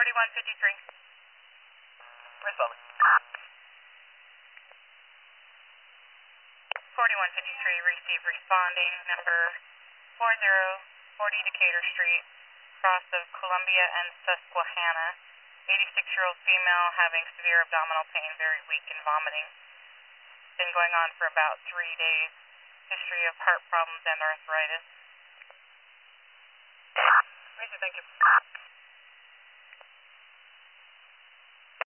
4153. Responding. 4153, receive responding, number 4040 Decatur Street, cross of Columbia and Susquehanna. 86-year-old female having severe abdominal pain, very weak and vomiting. Been going on for about 3 days. History of heart problems and arthritis. Thank you.